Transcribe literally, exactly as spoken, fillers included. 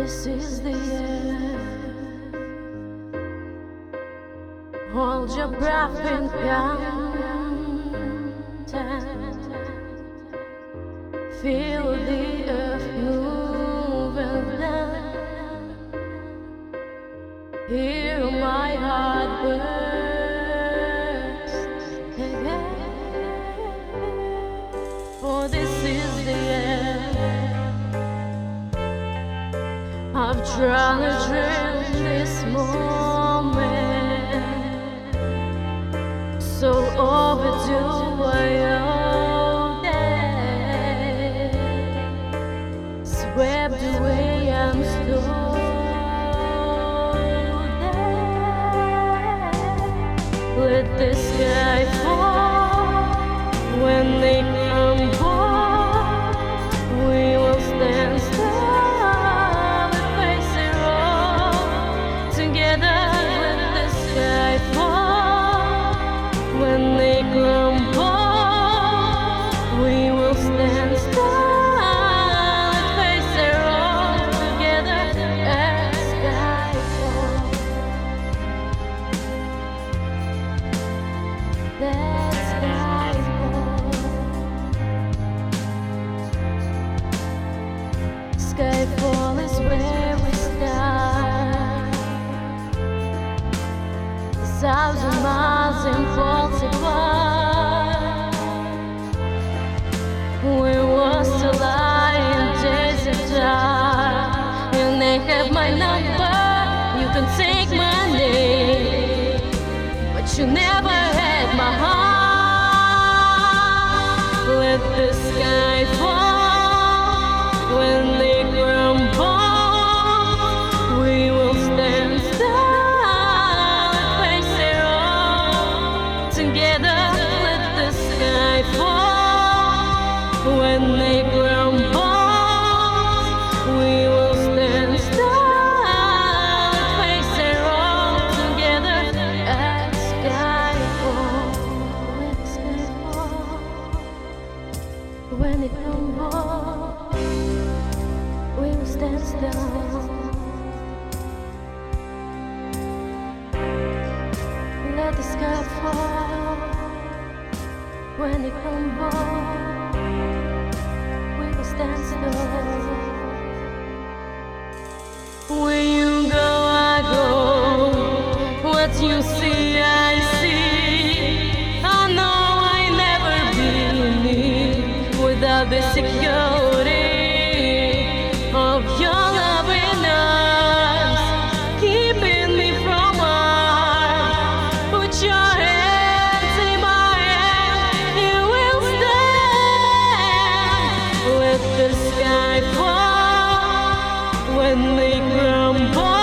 This is the end. Hold your breath and content. Feel the earth move and then hear my heart burst again. For this is the end. I've tried to dream this moment, so overdue I owe that. Swept away, I'm still there. Let the sky fall when they crumble. We will stand still. When they crumble, we will stand still and face it all together as sky falls. That sky falls. Skyfall is where we start. Thousand miles and falls apart. We was to lie in days of dark. And they have my number, you can take my name, but you never had my heart. Let the sky fall when they crumble. We will stand still. Together, let the sky fall. When they crumble, we will stand still and face it all together as sky falls. Let the sky fall. When it crumbles, we will stand still. Let the sky fall. When it crumbles, we will stand still. Where you go, I go. What you see, I see. I know I never believe without the security of your loving arms, keeping me from harm. Put your hands in my hand, you will stand. Let the sky fall when they crumble.